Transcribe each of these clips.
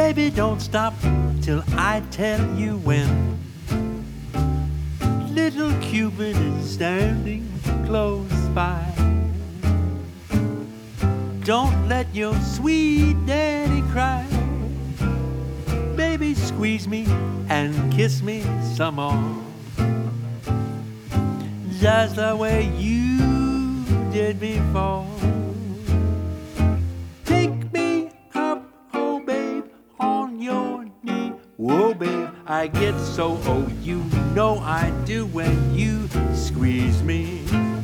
Baby, don't stop till I tell you when. Little Cupid is standing close by. Don't let your sweet daddy cry. Baby, squeeze me and kiss me some more, just the way you did before. Take me up, oh babe, on your knee. Whoa, babe, I get so, oh, you know I do when you squeeze me.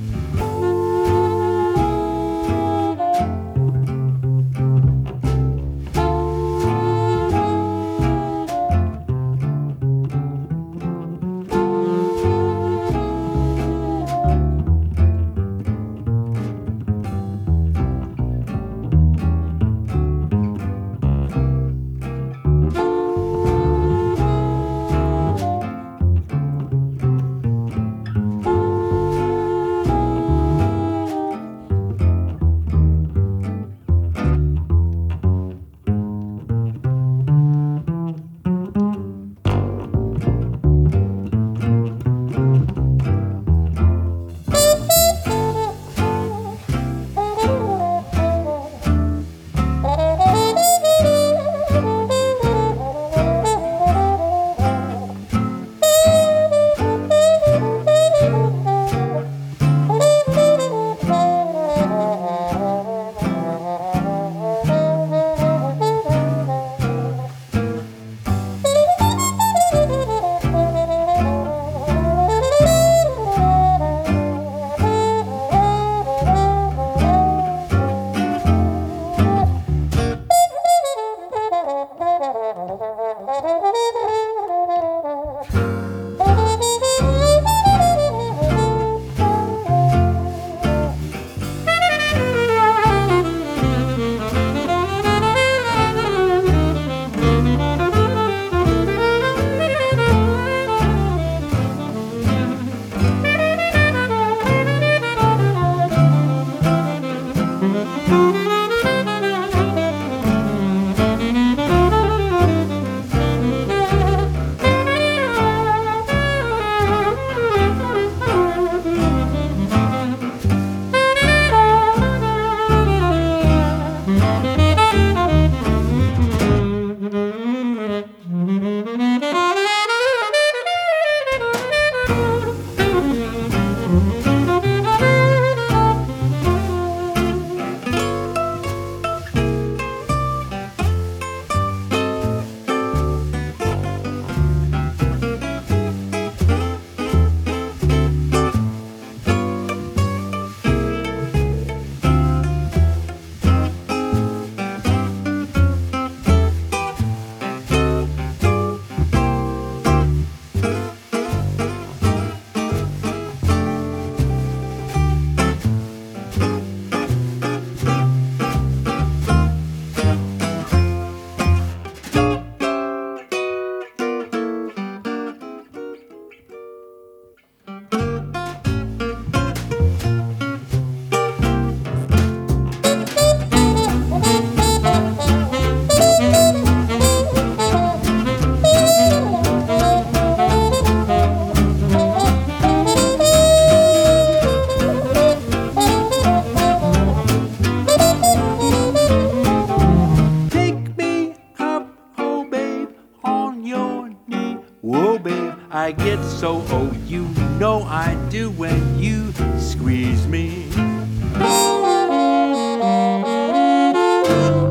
Whoa, babe, I get so, oh, you know I do when you squeeze me.